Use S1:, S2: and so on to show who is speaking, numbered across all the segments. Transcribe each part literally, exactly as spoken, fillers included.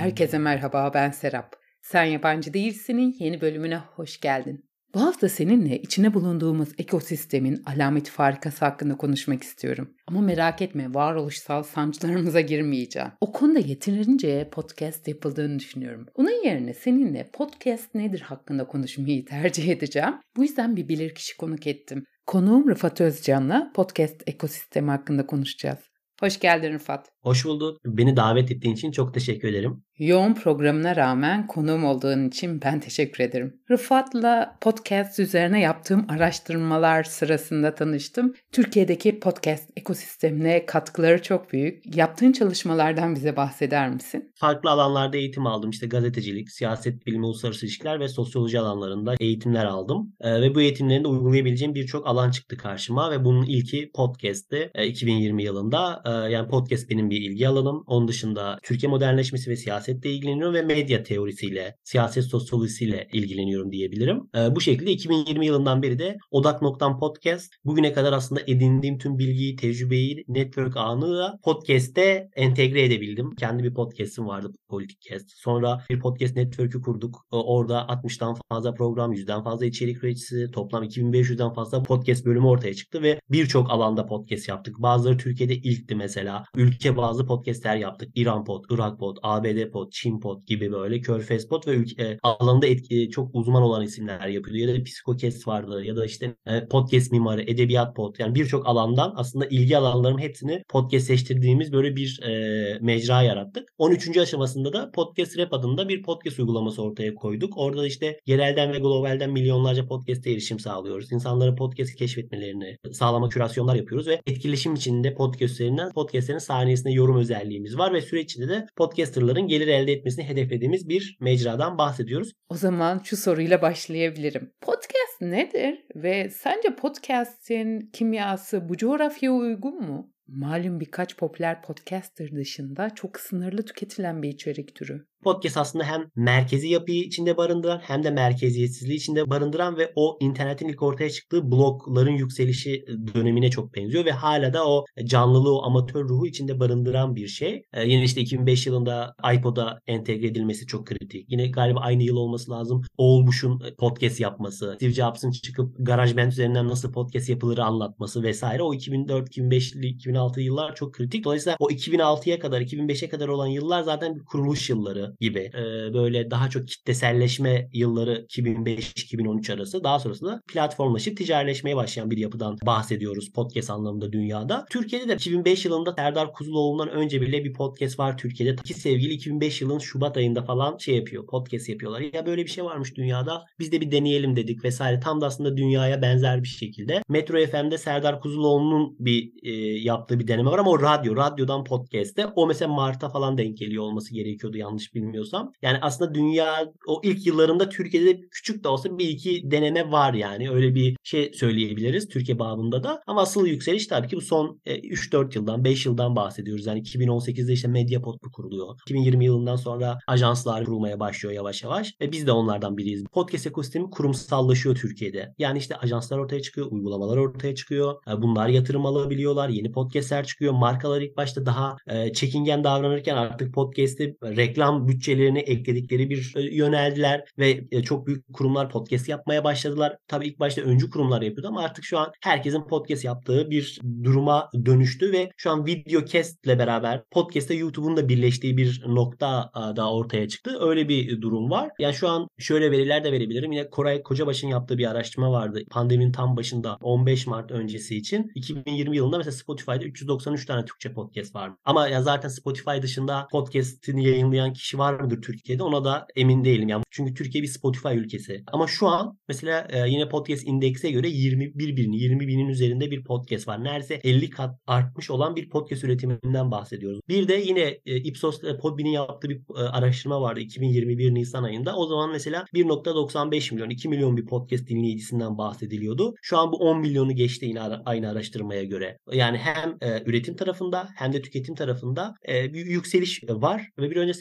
S1: Herkese merhaba, ben Serap. Sen Yabancı Değilsin'in yeni bölümüne hoş geldin. Bu hafta seninle içine bulunduğumuz ekosistemin alameti farikası hakkında konuşmak istiyorum. Ama merak etme, varoluşsal sancılarımıza girmeyeceğim. O konuda yeterince podcast yapıldığını düşünüyorum. Bunun yerine seninle podcast nedir hakkında konuşmayı tercih edeceğim. Bu yüzden bir bilirkişi konuk ettim. Konuğum Rıfat Özcan'la podcast ekosistemi hakkında konuşacağız. Hoş geldin Rıfat.
S2: Hoş bulduk. Beni davet ettiğin için çok teşekkür ederim.
S1: Yoğun programına rağmen konuğum olduğun için ben teşekkür ederim. Rıfat'la podcast üzerine yaptığım araştırmalar sırasında tanıştım. Türkiye'deki podcast ekosistemine katkıları çok büyük. Yaptığın çalışmalardan bize bahseder misin?
S2: Farklı alanlarda eğitim aldım. İşte gazetecilik, siyaset bilimi, uluslararası ilişkiler ve sosyoloji alanlarında eğitimler aldım. Ee, ve bu eğitimlerin de uygulayabileceğim birçok alan çıktı karşıma ve bunun ilki podcast'ti e, iki bin yirmi yılında. E, yani podcast benim bir ilgi alanım. Onun dışında Türkiye modernleşmesi ve siyasetle ilgileniyorum ve medya teorisiyle, siyaset sosyolojisiyle ilgileniyorum diyebilirim. Ee, bu şekilde iki bin yirmi yılından beri de Odak Noktam Podcast bugüne kadar aslında edindiğim tüm bilgiyi, tecrübeyi, network ağını podcast'te entegre edebildim. Kendi bir podcast'im vardı, Politikcast. Sonra bir podcast network'ü kurduk. Orada altmıştan fazla program, yüzden fazla içerik üreticisi, toplam iki bin beş yüzden fazla podcast bölümü ortaya çıktı ve birçok alanda podcast yaptık. Bazıları Türkiye'de ilkti mesela. Ülke bazı podcastler yaptık. İran Pod, Irak Pod, A B D Pod, Çin Pod gibi böyle Körfez Pod ve ülke, e, alanında etki, çok uzman olan isimler yapıyordu. Ya da Psikokest vardı ya da işte e, podcast mimarı, edebiyat pod, yani birçok alandan aslında ilgi alanlarının hepsini podcastleştirdiğimiz böyle bir e, mecra yarattık. on üçüncü aşamasında da Podcast Rap adında bir podcast uygulaması ortaya koyduk. Orada işte yerelden ve globalden milyonlarca podcast'e erişim sağlıyoruz. İnsanlara podcast keşfetmelerini sağlama kürasyonlar yapıyoruz ve etkileşim içinde podcast üzerinden podcastlerin saniyesinde yorum özelliğimiz var ve süreç içinde de podcasterların gelir elde etmesini hedeflediğimiz bir mecradan bahsediyoruz.
S1: O zaman şu soruyla başlayabilirim. Podcast nedir ve sence podcast'in kimyası bu coğrafyaya uygun mu? Malum birkaç popüler podcaster dışında çok sınırlı tüketilen bir içerik türü.
S2: Podcast aslında hem merkezi yapıyı içinde barındıran hem de merkeziyetsizliği içinde barındıran ve o internetin ilk ortaya çıktığı blogların yükselişi dönemine çok benziyor ve hala da o canlılığı, o amatör ruhu içinde barındıran bir şey. Ee, yine işte iki bin beş yılında iPod'a entegre edilmesi çok kritik. Yine galiba aynı yıl olması lazım. Oğul Bush'un podcast yapması, Steve Jobs'ın çıkıp GarageBand üzerinden nasıl podcast yapılırı anlatması vesaire. O iki bin dört, iki bin beş, iki bin altı yıllar çok kritik. Dolayısıyla o iki bin altıya kadar, iki bin beşe kadar olan yıllar zaten bir kuruluş yılları gibi. Ee, böyle daha çok kitleselleşme yılları iki bin beş iki bin on üç arası. Daha sonrasında platformlaşıp ticarileşmeye başlayan bir yapıdan bahsediyoruz podcast anlamında dünyada. Türkiye'de de iki bin beş yılında Serdar Kuzuloğlu'ndan önce bile bir podcast var Türkiye'de. İki sevgili iki bin beş yılın Şubat ayında falan şey yapıyor. Podcast yapıyorlar. Ya böyle bir şey varmış dünyada. Biz de bir deneyelim dedik vesaire. Tam da aslında dünyaya benzer bir şekilde. Metro F M'de Serdar Kuzuloğlu'nun bir e, yaptığı bir deneme var ama o radyo. Radyodan podcast'te. O mesela Mart'a falan denk geliyor olması gerekiyordu yanlış bilmiyorsam. Yani aslında dünya o ilk yıllarında Türkiye'de küçük de olsa bir iki deneme var yani. Öyle bir şey söyleyebiliriz Türkiye babında da. Ama asıl yükseliş tabii ki bu son e, üç dört yıldan, beş yıldan bahsediyoruz. Yani iki bin on sekizde işte Mediapod kuruluyor. iki bin yirmi yılından sonra ajanslar kurulmaya başlıyor yavaş yavaş. Ve biz de onlardan biriyiz. Podcast ekosistemi kurumsallaşıyor Türkiye'de. Yani işte ajanslar ortaya çıkıyor, uygulamalar ortaya çıkıyor. Bunlar yatırım alabiliyorlar. Yeni podcastler çıkıyor. Markalar ilk başta daha e, çekingen davranırken artık podcast'te reklam bütçelerini ekledikleri bir e, yöneldiler ve e, çok büyük kurumlar podcast yapmaya başladılar. Tabii ilk başta öncü kurumlar yapıyordu ama artık şu an herkesin podcast yaptığı bir duruma dönüştü ve şu an videocast ile beraber podcast'te YouTube'un da birleştiği bir nokta da ortaya çıktı. Öyle bir durum var. Yani şu an şöyle veriler de verebilirim. Yine Koray Kocabaş'ın yaptığı bir araştırma vardı. Pandeminin tam başında on beş Mart öncesi için. iki bin yirmi yılında mesela Spotify'da üç yüz doksan üç tane Türkçe podcast var. Ama ya zaten Spotify dışında podcast'ini yayınlayan kişi var mıdır Türkiye'de? Ona da emin değilim. Yani çünkü Türkiye bir Spotify ülkesi. Ama şu an mesela e, yine podcast indeks'e göre yirmi bir bin, yirmi binin üzerinde bir podcast var. Neredeyse elli kat artmış olan bir podcast üretiminden bahsediyoruz. Bir de yine e, Ipsos e, Podbean'in yaptığı bir e, araştırma vardı iki bin yirmi bir Nisan ayında. O zaman mesela bir nokta doksan beş milyon, iki milyon bir podcast dinleyicisinden bahsediliyordu. Şu an bu on milyonu geçti yine ara, aynı araştırmaya göre. Yani hem e, üretim tarafında hem de tüketim tarafında e, bir yükseliş var ve bir önce senin de bahsettiğin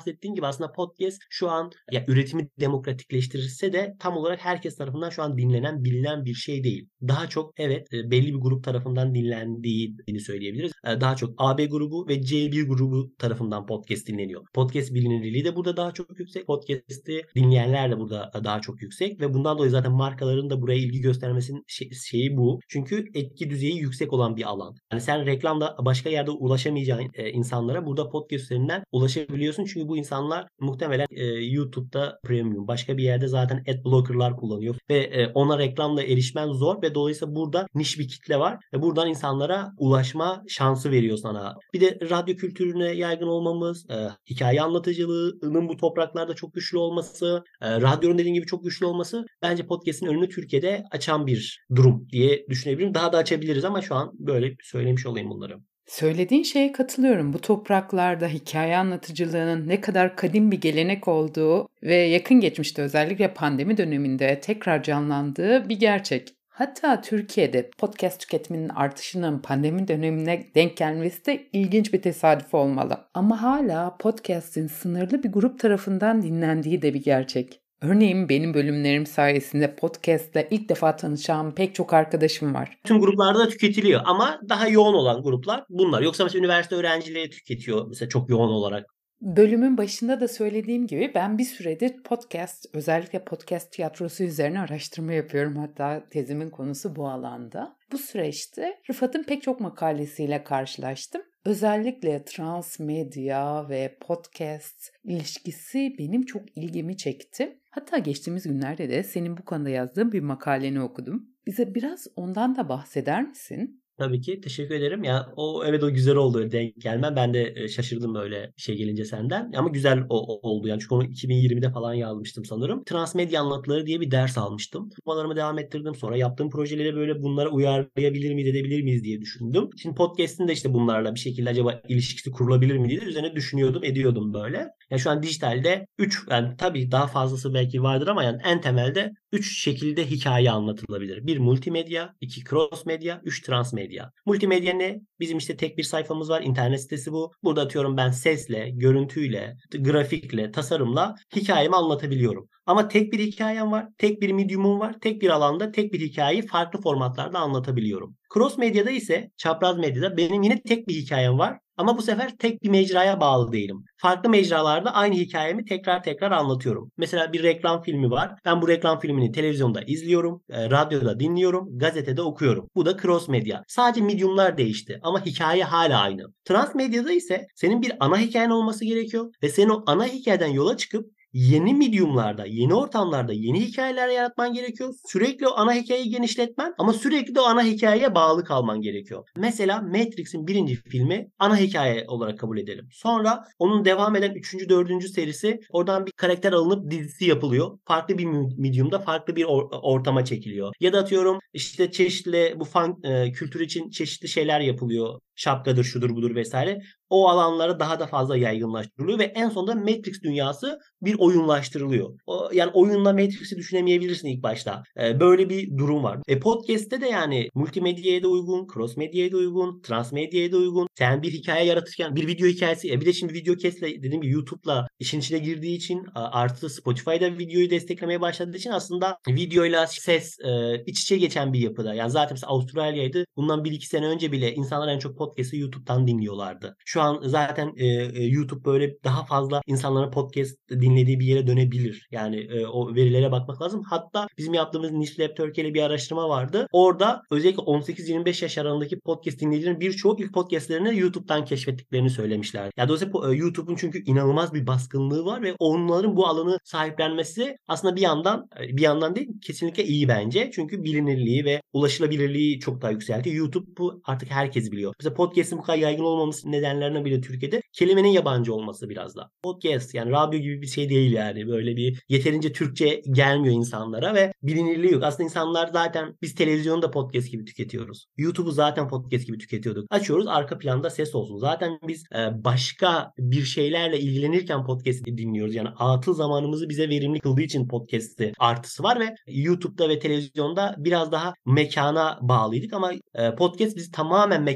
S2: bahsettiğin gibi aslında podcast şu an ya üretimi demokratikleştirirse de tam olarak herkes tarafından şu an dinlenen, bilinen bir şey değil. Daha çok evet belli bir grup tarafından dinlendiğini söyleyebiliriz. Daha çok A B grubu ve C bir grubu tarafından podcast dinleniyor. Podcast bilinirliği de burada daha çok yüksek. Podcast'i dinleyenler de burada daha çok yüksek ve bundan dolayı zaten markaların da buraya ilgi göstermesinin şey, şeyi bu. Çünkü etki düzeyi yüksek olan bir alan. Yani sen reklamda başka yerde ulaşamayacağın e, insanlara burada podcast üzerinden ulaşabiliyorsun. Çünkü bu insanlar muhtemelen e, YouTube'da premium, başka bir yerde zaten ad blocker'lar kullanıyor ve e, ona reklamla erişmen zor ve dolayısıyla burada niş bir kitle var ve buradan insanlara ulaşma şansı veriyor sana. Bir de radyo kültürüne yaygın olmamız, e, hikaye anlatıcılığının bu topraklarda çok güçlü olması, e, radyonun dediğim gibi çok güçlü olması bence podcast'in önünü Türkiye'de açan bir durum diye düşünebilirim. Daha da açabiliriz ama şu an böyle söylemiş olayım bunları.
S1: Söylediğin şeye katılıyorum. Bu topraklarda hikaye anlatıcılığının ne kadar kadim bir gelenek olduğu ve yakın geçmişte özellikle pandemi döneminde tekrar canlandığı bir gerçek. Hatta Türkiye'de podcast tüketiminin artışının pandemi dönemine denk gelmesi de ilginç bir tesadüf olmalı. Ama hala podcast'in sınırlı bir grup tarafından dinlendiği de bir gerçek. Örneğin benim bölümlerim sayesinde podcast'le ilk defa tanışan pek çok arkadaşım var.
S2: Tüm gruplarda da tüketiliyor ama daha yoğun olan gruplar bunlar. Yoksa mesela üniversite öğrencileri tüketiyor mesela çok yoğun olarak.
S1: Bölümün başında da söylediğim gibi ben bir süredir podcast, özellikle podcast tiyatrosu üzerine araştırma yapıyorum. Hatta tezimin konusu bu alanda. Bu süreçte Rıfat'ın pek çok makalesiyle karşılaştım. Özellikle transmedya ve podcast ilişkisi benim çok ilgimi çekti. Hatta geçtiğimiz günlerde de senin bu konuda yazdığın bir makaleni okudum. Bize biraz ondan da bahseder misin?
S2: Tabii ki. Teşekkür ederim. Ya o evet o güzel oldu denk gelmem. Ben de şaşırdım böyle şey gelince senden. Ama güzel o, o, oldu yani. Çünkü onu iki bin yirmide falan yazmıştım sanırım. Transmedya anlatıları diye bir ders almıştım. Okumalarımı devam ettirdim. Sonra yaptığım projeleri böyle bunlara uyarlayabilir miyiz, edebilir miyiz diye düşündüm. Şimdi podcast'in de işte bunlarla bir şekilde acaba ilişkisi kurulabilir mi diye üzerine düşünüyordum, ediyordum böyle. Yani şu an dijitalde üç yani tabii daha fazlası belki vardır ama yani en temelde üç şekilde hikaye anlatılabilir. Bir multimedya, iki cross medya, üç transmedya. Multimedya ne? Bizim işte tek bir sayfamız var. İnternet sitesi bu. Burada atıyorum ben sesle, görüntüyle, grafikle, tasarımla hikayemi anlatabiliyorum. Ama tek bir hikayem var. Tek bir medium'um var. Tek bir alanda tek bir hikayeyi farklı formatlarda anlatabiliyorum. Cross medyada ise çapraz medyada benim yine tek bir hikayem var. Ama bu sefer tek bir mecraya bağlı değilim. Farklı mecralarda aynı hikayemi tekrar tekrar anlatıyorum. Mesela bir reklam filmi var. Ben bu reklam filmini televizyonda izliyorum, e, radyoda dinliyorum, gazetede okuyorum. Bu da cross medya. Sadece mediumlar değişti ama hikaye hala aynı. Transmedyada ise senin bir ana hikayen olması gerekiyor ve senin o ana hikayeden yola çıkıp yeni mediumlarda, yeni ortamlarda yeni hikayeler yaratman gerekiyor. Sürekli o ana hikayeyi genişletmen ama sürekli de o ana hikayeye bağlı kalman gerekiyor. Mesela Matrix'in birinci filmi ana hikaye olarak kabul edelim. Sonra onun devam eden üçüncü dördüncü serisi oradan bir karakter alınıp dizisi yapılıyor. Farklı bir mediumda farklı bir or- ortama çekiliyor. Ya da atıyorum işte çeşitli bu fan e, kültür için çeşitli şeyler yapılıyor. Şapkadır, şudur budur vesaire. O alanlara daha da fazla yaygınlaştırılıyor ve en sonunda Matrix dünyası bir oyunlaştırılıyor. O, yani oyunla Matrix'i düşünemeyebilirsin ilk başta. Ee, böyle bir durum var. E, podcast'te de yani multimedyaya da uygun, cross medyaya da uygun, transmedyaya da uygun. Sen bir hikaye yaratırken bir video hikayesi, e, bir de şimdi video kesle dediğim gibi YouTube'la işin içine girdiği için artı Spotify'da videoyu desteklemeye başladığı için aslında videoyla ses e, iç içe geçen bir yapıda. Yani zaten mesela Avustralya'ydı. Bundan bir iki sene önce bile insanlar en çok podcast'ı YouTube'dan dinliyorlardı. Şu an zaten e, e, YouTube böyle daha fazla insanların podcast dinlediği bir yere dönebilir. Yani e, o verilere bakmak lazım. Hatta bizim yaptığımız Niche Lab Turkey ile bir araştırma vardı. Orada özellikle on sekiz yirmi beş yaş aralığındaki podcast dinleyicilerin birçoğu ilk podcastlerini YouTube'dan keşfettiklerini söylemişler. Ya dolayısıyla YouTube'un çünkü inanılmaz bir baskınlığı var ve onların bu alanı sahiplenmesi aslında bir yandan bir yandan değil kesinlikle iyi bence. Çünkü bilinirliği ve ulaşılabilirliği çok daha yükseltiyor. YouTube bu artık herkes biliyor. Mesela podcast'in bu kadar yaygın olmaması nedenlerine bile Türkiye'de kelimenin yabancı olması biraz da. Podcast yani radyo gibi bir şey değil yani. Böyle bir yeterince Türkçe gelmiyor insanlara ve bilinirliği yok. Aslında insanlar zaten biz televizyonu da podcast gibi tüketiyoruz. YouTube'u zaten podcast gibi tüketiyorduk. Açıyoruz arka planda ses olsun. Zaten biz e, başka bir şeylerle ilgilenirken podcast'i dinliyoruz. Yani atıl zamanımızı bize verimli kıldığı için podcast'i artısı var ve YouTube'da ve televizyonda biraz daha mekana bağlıydık ama e, podcast bizi tamamen mekandan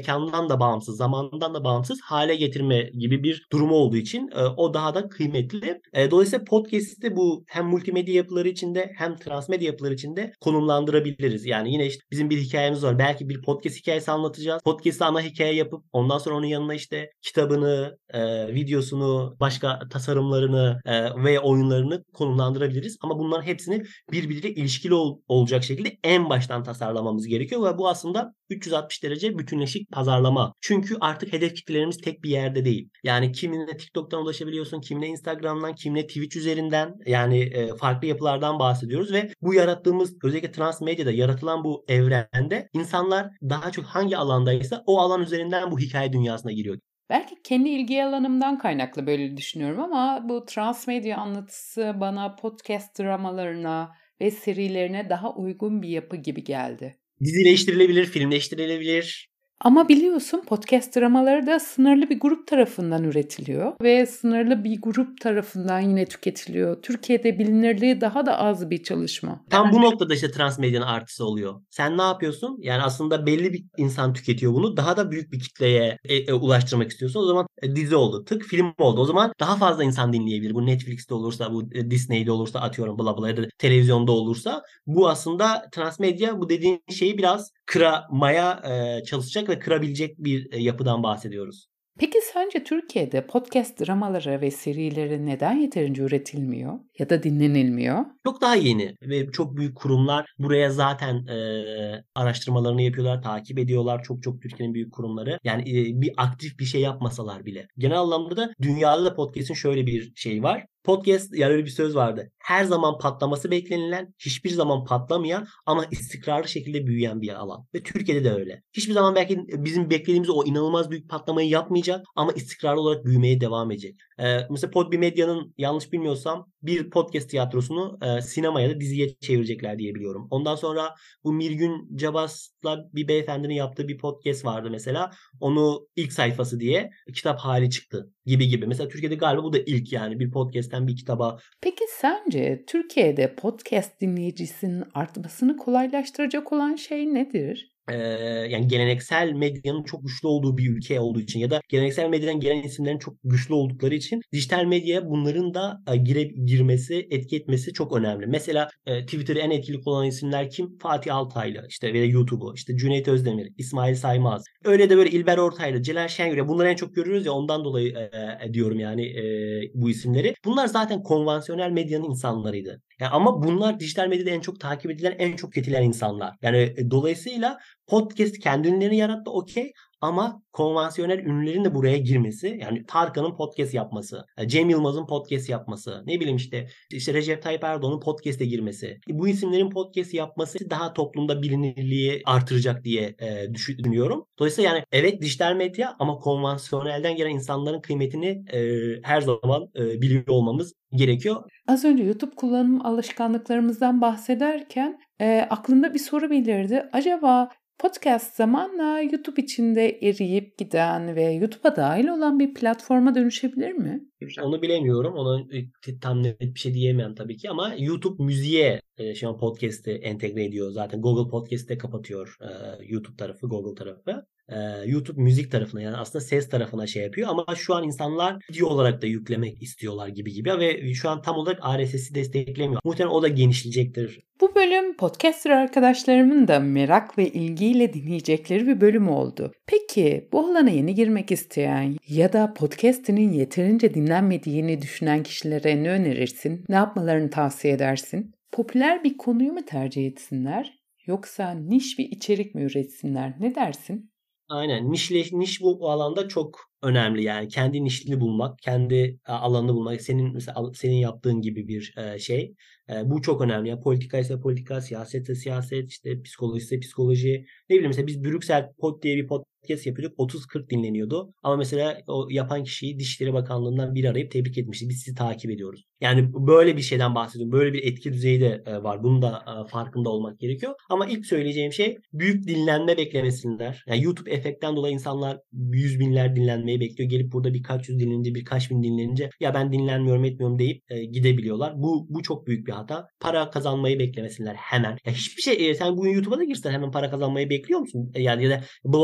S2: mekandan da bağımsız, zamandan da bağımsız hale getirme gibi bir durumu olduğu için e, o daha da kıymetli. E, dolayısıyla podcast'i bu hem multimedya yapıları içinde hem transmedya yapıları içinde konumlandırabiliriz. Yani yine işte bizim bir hikayemiz var. Belki bir podcast hikayesi anlatacağız. Podcast'i ana hikaye yapıp ondan sonra onun yanına işte kitabını, e, videosunu, başka tasarımlarını e, ve oyunlarını konumlandırabiliriz. Ama bunların hepsini birbiriyle ilişkili ol, olacak şekilde en baştan tasarlamamız gerekiyor ve bu aslında üç yüz altmış derece bütünleşik pazarlama. Çünkü artık hedef kitlelerimiz tek bir yerde değil. Yani kimine TikTok'tan ulaşabiliyorsun, kimine Instagram'dan, kimine Twitch üzerinden, yani e, farklı yapılardan bahsediyoruz ve bu yarattığımız, özellikle transmedyada yaratılan bu evrende insanlar daha çok hangi alandaysa o alan üzerinden bu hikaye dünyasına giriyor.
S1: Belki kendi ilgi alanımdan kaynaklı böyle düşünüyorum ama bu transmedya anlatısı bana podcast dramalarına ve serilerine daha uygun bir yapı gibi geldi.
S2: Dizileştirilebilir, filmleştirilebilir.
S1: Ama biliyorsun podcast dramaları da sınırlı bir grup tarafından üretiliyor ve sınırlı bir grup tarafından yine tüketiliyor. Türkiye'de bilinirliği daha da az bir çalışma.
S2: Tam bu noktada işte transmedyanın artısı oluyor. Sen ne yapıyorsun? Yani aslında belli bir insan tüketiyor bunu. Daha da büyük bir kitleye e, e, ulaştırmak istiyorsun. O zaman e, dizi oldu. Tık film oldu. O zaman daha fazla insan dinleyebilir. Bu Netflix'te olursa, bu e, Disney'de olursa, atıyorum bla bla, ya da televizyonda olursa. Bu aslında transmedya bu dediğin şeyi biraz kıramaya e, çalışacak ve kırabilecek bir e, yapıdan bahsediyoruz.
S1: Peki sence Türkiye'de podcast dramaları ve serileri neden yeterince üretilmiyor ya da dinlenilmiyor?
S2: Çok daha yeni ve çok büyük kurumlar buraya zaten e, araştırmalarını yapıyorlar, takip ediyorlar. Çok çok Türkiye'nin büyük kurumları. Yani e, bir aktif bir şey yapmasalar bile. Genel anlamda da dünyada da podcast'in şöyle bir şey var. Podcast, yani öyle bir söz vardı. Her zaman patlaması beklenilen, hiçbir zaman patlamayan ama istikrarlı şekilde büyüyen bir alan. Ve Türkiye'de de öyle. Hiçbir zaman belki bizim beklediğimiz o inanılmaz büyük patlamayı yapmayacak ama istikrarlı olarak büyümeye devam edecek. Ee, mesela Podbi Medya'nın, yanlış bilmiyorsam, bir podcast tiyatrosunu e, sinemaya da diziye çevirecekler diye biliyorum. Ondan sonra bu Mirgün Cabas'la bir beyefendinin yaptığı bir podcast vardı mesela. Onu ilk sayfası diye kitap hali çıktı gibi gibi. Mesela Türkiye'de galiba bu da ilk, yani bir podcast'ten bir kitaba.
S1: Peki sence Türkiye'de podcast dinleyicisinin artmasını kolaylaştıracak olan şey nedir?
S2: Ee, yani geleneksel medyanın çok güçlü olduğu bir ülke olduğu için ya da geleneksel medyadan gelen isimlerin çok güçlü oldukları için dijital medyaya bunların da e, gire, girmesi, etki etmesi çok önemli. Mesela e, Twitter'ı en etkili kullanan isimler kim? Fatih Altaylı, işte ve YouTube'u, işte Cüneyt Özdemir, İsmail Saymaz. Öyle de böyle İlber Ortaylı, Celal Şengör. Bunları en çok görüyoruz ya, ondan dolayı e, e, diyorum yani e, bu isimleri. Bunlar zaten konvansiyonel medyanın insanlarıydı. Yani ama bunlar dijital medyada en çok takip edilen, en çok tüketilen insanlar. Yani e, dolayısıyla podcast kendi ünlülerini yarattı, okey, ama konvansiyonel ünlülerin de buraya girmesi, yani Tarkan'ın podcast yapması, Cem Yılmaz'ın podcast yapması, ne bileyim işte, işte Recep Tayyip Erdoğan'ın podcast'e girmesi, bu isimlerin podcast yapması daha toplumda bilinirliği artıracak diye e, düşünüyorum. Dolayısıyla yani evet dijital medya ama konvansiyonelden gelen insanların kıymetini e, her zaman e, biliyor olmamız gerekiyor.
S1: Az önce YouTube kullanım alışkanlıklarımızdan bahsederken e, aklımda bir soru belirdi. Acaba podcast zamanla YouTube içinde eriyip giden ve YouTube'a dahil olan bir platforma dönüşebilir mi?
S2: Onu bilemiyorum. Ona tam net bir şey diyemem tabii ki ama YouTube müziğe e, şu an podcast'i entegre ediyor. Zaten Google Podcast'te kapatıyor e, YouTube tarafı, Google tarafı. E, YouTube müzik tarafına, yani aslında ses tarafına şey yapıyor ama şu an insanlar video olarak da yüklemek istiyorlar gibi gibi ve şu an tam olarak R S S'i desteklemiyor. Muhtemelen o da genişleyecektir.
S1: Bu bölüm podcaster arkadaşlarımın da merak ve ilgiyle dinleyecekleri bir bölüm oldu. Peki bu alana yeni girmek isteyen ya da podcast'inin yeterince dinlenmediğini düşünen kişilere ne önerirsin? Ne yapmalarını tavsiye edersin? Popüler bir konuyu mu tercih etsinler yoksa niş bir içerik mi üretsinler? Ne dersin?
S2: Aynen. Nişle, niş bu alanda çok önemli, yani kendi nişini bulmak, kendi alanını bulmak, senin mesela senin yaptığın gibi bir şey. Bu çok önemli. Yani politika ise politika, siyaset ise siyaset, işte psikoloji ise psikoloji. Ne bileyim mesela biz Brüksel Pod diye bir podcast yapıyorduk. otuz kırk dinleniyordu. Ama mesela o yapan kişiyi Dışişleri Bakanlığı'ndan bir arayıp tebrik etmişti. Biz sizi takip ediyoruz. Yani böyle bir şeyden bahsediyorum. Böyle bir etki düzeyi de var. Bunun da farkında olmak gerekiyor. Ama ilk söyleyeceğim şey, büyük dinlenme beklemesinler. Yani YouTube efektten dolayı insanlar yüz binler dinlenmeyi bekliyor. Gelip burada birkaç yüz dinlenince, birkaç bin dinlenince ya ben dinlenmiyorum etmiyorum deyip e, gidebiliyorlar. Bu bu çok büyük bir hata. Para kazanmayı beklemesinler hemen. Ya hiçbir şey, e, sen bugün YouTube'a da girsen hemen para kazanmayı bekliyor musun? E, yani ya da blog yazsan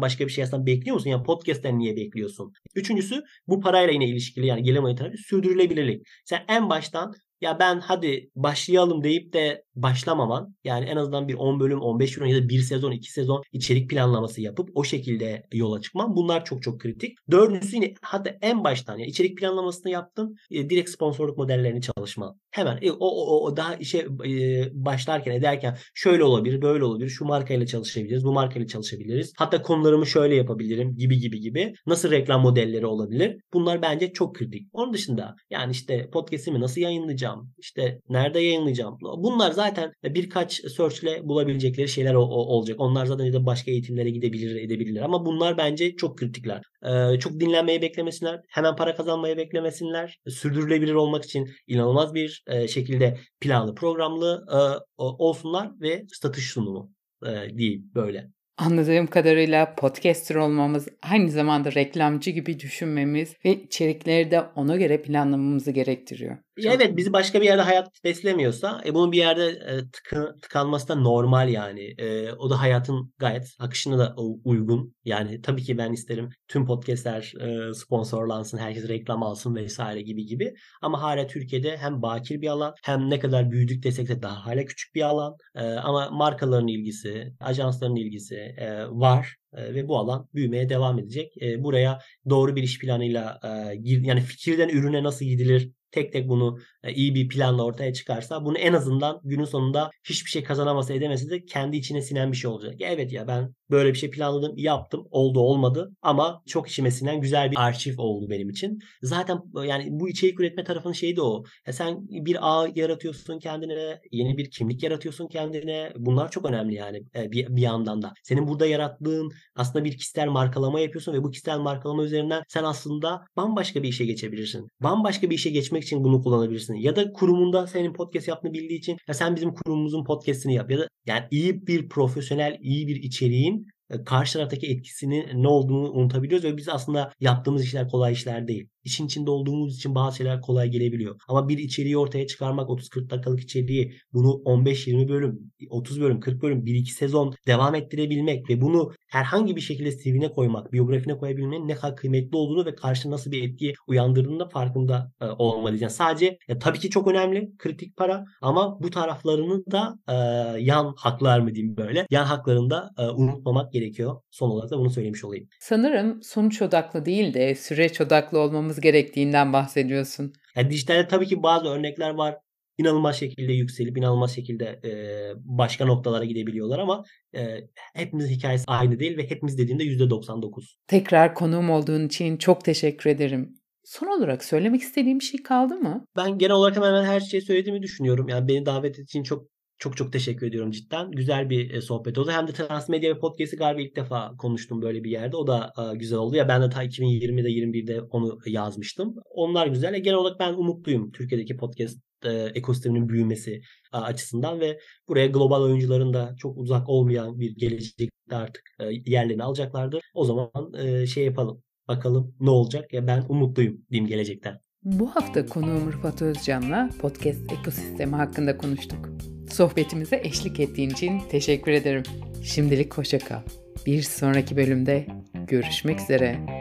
S2: podcast'ten başka bir şey aslında bekliyor musun? Yani podcast'ten niye bekliyorsun? Üçüncüsü bu parayla yine ilişkili, yani gelir monitörü sürdürülebilirlik. Sen en baştan ya ben hadi başlayalım deyip de başlamaman, yani en azından bir on bölüm, on beş bölüm ya da bir sezon, iki sezon içerik planlaması yapıp o şekilde yola çıkman, bunlar çok çok kritik. Dördüncüsü yine hatta en baştan ya içerik planlamasını yaptın, e, direkt sponsorluk modellerini çalışma. Hemen e, o, o, o daha işe e, başlarken ederken şöyle olabilir, böyle olabilir, şu markayla çalışabiliriz, bu markayla çalışabiliriz. Hatta konularımı şöyle yapabilirim gibi gibi gibi. Nasıl reklam modelleri olabilir? Bunlar bence çok kritik. Onun dışında yani işte podcast'imi nasıl yayınlayacağım? İşte nerede yayınlayacağım? Bunlar zaten birkaç search ile bulabilecekleri şeyler o, o, olacak. Onlar zaten ya da başka eğitimlere gidebilir, edebilirler. Ama bunlar bence çok kritikler. Ee, çok dinlenmeyi beklemesinler. Hemen para kazanmayı beklemesinler. Sürdürülebilir olmak için inanılmaz bir e, şekilde planlı, programlı e, olsunlar ve satış sunumu e, değil böyle.
S1: Anladığım kadarıyla podcaster olmamız aynı zamanda reklamcı gibi düşünmemiz ve içerikleri de ona göre planlamamızı gerektiriyor.
S2: Ya evet, bizi başka bir yerde hayat beslemiyorsa e, bunun bir yerde e, tıkı, tıkanması da normal yani. E, o da hayatın gayet akışına da uygun. Yani tabii ki ben isterim tüm podcastler e, sponsorlansın, herkes reklam alsın vesaire gibi gibi. Ama hala Türkiye'de hem bakir bir alan, hem ne kadar büyüdük desek de daha hala küçük bir alan. E, ama markaların ilgisi, ajansların ilgisi e, var. Ve bu alan büyümeye devam edecek. Buraya doğru bir iş planıyla, yani fikirden ürüne nasıl gidilir, tek tek bunu iyi bir planla ortaya çıkarsa, bunu en azından günün sonunda hiçbir şey kazanamasa edemese de kendi içine sinen bir şey olacak. Evet ya, ben böyle bir şey planladım, yaptım, oldu olmadı ama çok içime sinen güzel bir arşiv oldu benim için. Zaten yani bu içerik üretme tarafının şeyi de o. Ya sen bir ağ yaratıyorsun kendine, yeni bir kimlik yaratıyorsun kendine. Bunlar çok önemli yani bir, bir yandan da. Senin burada yarattığın aslında bir kişisel markalama yapıyorsun ve bu kişisel markalama üzerinden sen aslında bambaşka bir işe geçebilirsin. Bambaşka bir işe geçmek için bunu kullanabilirsin. Ya da kurumunda senin podcast yaptığını bildiği için ya sen bizim kurumumuzun podcast'ini yap. Ya da yani iyi bir profesyonel, iyi bir içeriğin karşı taraftaki etkisinin ne olduğunu unutabiliyoruz ve biz aslında yaptığımız işler kolay işler değil. İşin içinde olduğumuz için bazı şeyler kolay gelebiliyor. Ama bir içeriği ortaya çıkarmak, otuz kırk dakikalık içeriği, bunu on beş yirmi bölüm, otuz bölüm, kırk bölüm, bir iki sezon devam ettirebilmek ve bunu herhangi bir şekilde C V'ne koymak, biyografine koyabilmenin ne kadar kıymetli olduğunu ve karşına nasıl bir etki uyandırdığını da farkında e, olmalıyız. Yani sadece ya, tabii ki çok önemli, kritik para, ama bu taraflarını da e, yan haklar mı diyeyim böyle, yan haklarını da e, unutmamak gerekiyor. Son olarak da bunu söylemiş olayım.
S1: Sanırım sonuç odaklı değil de süreç odaklı olmamız gerektiğinden bahsediyorsun.
S2: Yani dijitalde tabii ki bazı örnekler var. İnanılmaz şekilde yükselip inanılmaz şekilde e, başka noktalara gidebiliyorlar ama e, hepimizin hikayesi aynı değil ve hepimiz dediğimde yüzde doksan dokuz.
S1: Tekrar konuğum olduğun için çok teşekkür ederim. Son olarak söylemek istediğim bir şey kaldı mı?
S2: Ben genel olarak hemen hemen her şeyi söylediğimi düşünüyorum. Yani beni davet ettiğin için çok Çok çok teşekkür ediyorum cidden. Güzel bir e, sohbet oldu. Hem de Transmedya ve Podcast'i galiba ilk defa konuştum böyle bir yerde. O da e, güzel oldu. Ya ben de ta iki bin yirmide yirmi birde onu yazmıştım. Onlar güzel. E, genel olarak ben umutluyum Türkiye'deki podcast e, ekosisteminin büyümesi e, açısından ve buraya global oyuncuların da çok uzak olmayan bir gelecekte artık e, yerlerini alacaklardır. O zaman e, şey yapalım. Bakalım ne olacak? Ya ben umutluyum diyeyim gelecekten.
S1: Bu hafta konuğum Rıfat Özcan'la podcast ekosistemi hakkında konuştuk. Sohbetimize eşlik ettiğin için teşekkür ederim. Şimdilik hoşça kal. Bir sonraki bölümde görüşmek üzere.